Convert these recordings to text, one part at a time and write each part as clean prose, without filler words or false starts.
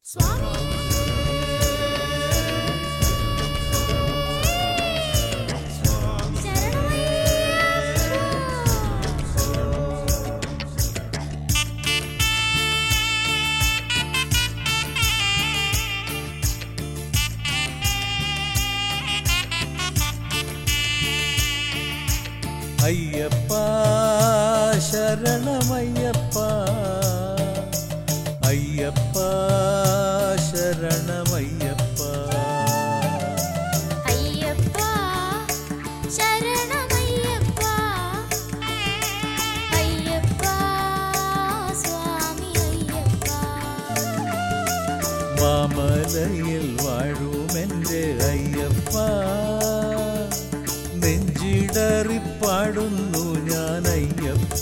അയ്യപ്പ ശരണമയ്യപ്പ അയ്യപ്പ ശരണമയ്യപ്പ അയ്യപ്പ ശരണമയ്യപ്പ അയ്യപ്പ സ്വാമി അയ്യപ്പ മാമലയിൽ വാഴുമെൻ്റെ അയ്യപ്പ നെഞ്ചിടറിപ്പാടുന്നു ഞാൻ അയ്യപ്പ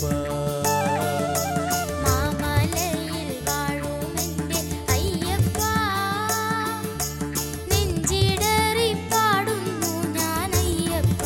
മാമലയിൽ വാഴുമെൻ്റെ അയ്യപ്പ നെഞ്ചിടറിപ്പാടുന്നു ഞാൻ അയ്യപ്പ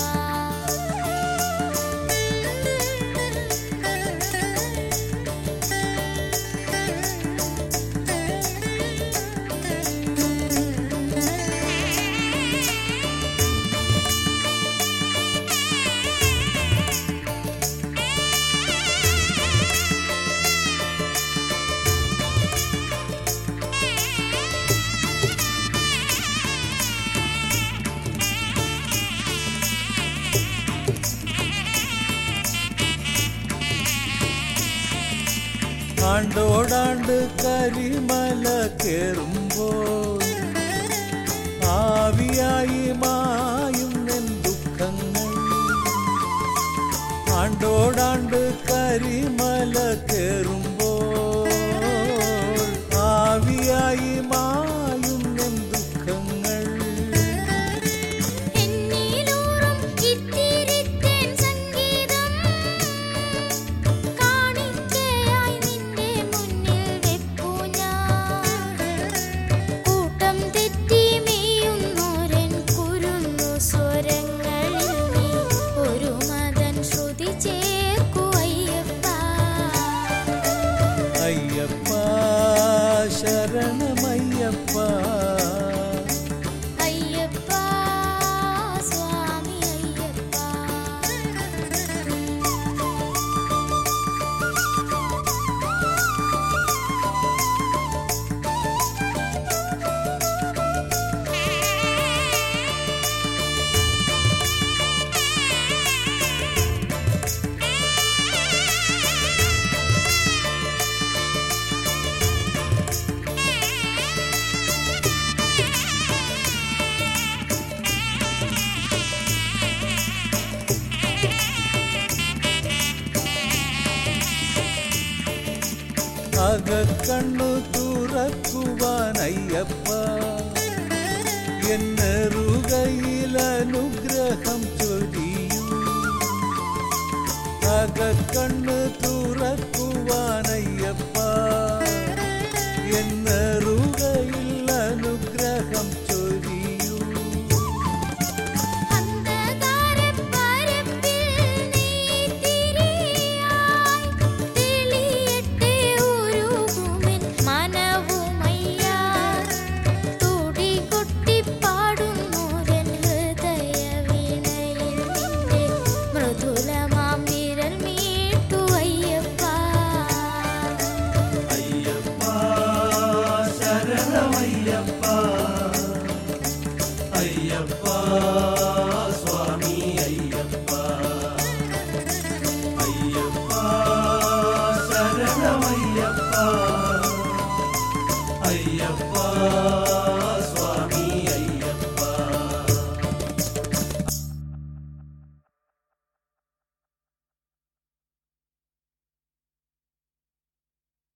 ആണ്ടോടാണ്ട് കരിമല കേറുമ്പോൾ ആവിയായി മായുന്നെൻ ദുഃഖങ്ങൾ ആണ്ടോടാണ്ട് കരിമല കേറുമ്പോൾ ആവിയായി മായുന്നെൻ ദുഃഖങ്ങൾ എന്നീലൂറും ഇത്തിരിത്തേൻ സംഗീതം കാണിക്കയായി നിന്റെ മുന്നിൽ വെപ്പു ഞാൻ കൂട്ടം തെറ്റി മേയുന്നോരൻ കുരുന്നു സ്വരങ്ങളിൽ നീ ഒരു മതൻ ശ്രുതി ചേർക്കു അയ്യപ്പ അയ്യപ്പ ശരണമയ്യപ്പ അയ്യപ്പ സ്വാമി അയ്യപ്പ അകക്കണ്ണു തുറക്കുവാൻ അയ്യപ്പ എന്നെറുകയിൽ അനുഗ്രഹം ചൊരിയൂ അകക്കണ്ണു തുറക്കുവാൻ അയ്യപ്പ